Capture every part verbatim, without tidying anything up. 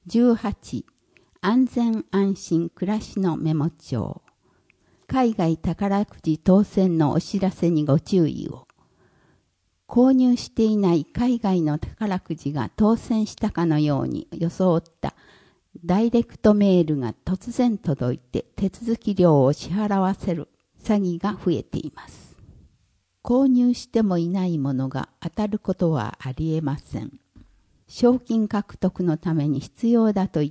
じゅうはち、安全安心暮らしのメモ帳。海外宝くじ当選のお知らせにご注意を。購入していない海外の宝くじが当選したかのように装ったダイレクトメールが突然届いて手続き料を支払わせる詐欺が増えています。購入してもいないものが当たることはありえません。賞金獲得のために必要だと言って、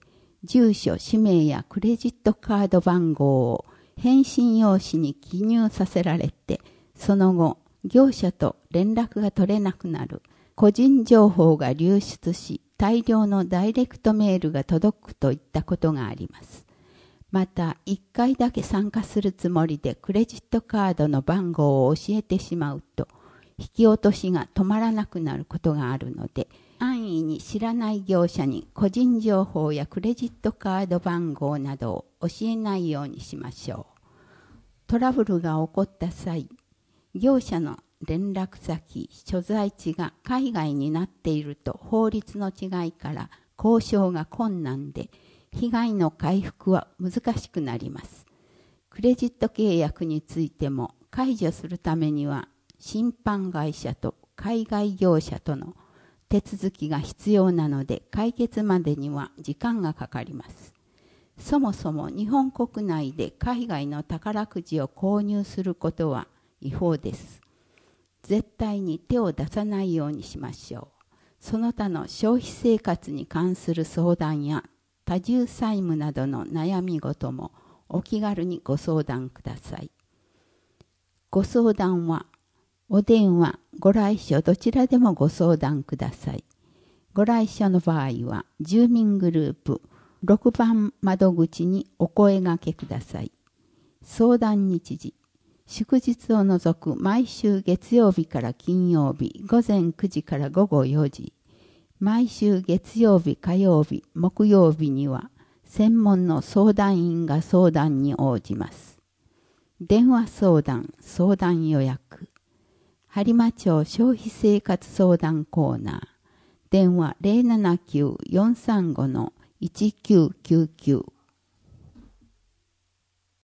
住所、氏名やクレジットカード番号を返信用紙に記入させられて、その後、業者と連絡が取れなくなる、個人情報が流出し、大量のダイレクトメールが届くといったことがあります。また、一回だけ参加するつもりでクレジットカードの番号を教えてしまうと、引き落としが止まらなくなることがあるので、安易に知らない業者に個人情報やクレジットカード番号などを教えないようにしましょう。トラブルが起こった際、業者の連絡先、所在地が海外になっていると法律の違いから交渉が困難で、被害の回復は難しくなります。クレジット契約についても解除するためには審判会社と海外業者との手続きが必要なので解決までには時間がかかります。そもそも日本国内で海外の宝くじを購入することは違法です。絶対に手を出さないようにしましょう。その他の消費生活に関する相談や多重債務などの悩み事もお気軽にご相談ください。ご相談はお電話、ご来所どちらでもご相談ください。ご来所の場合は住民グループろくばん窓口にお声掛けください。相談日時、祝日を除く毎週月曜日から金曜日ごぜんくじからごごよじ、毎週月曜日、火曜日、木曜日には専門の相談員が相談に応じます。電話相談、相談予約。播磨町消費生活相談コーナー。電話 ゼロななきゅう よんさんご いちきゅうきゅうきゅう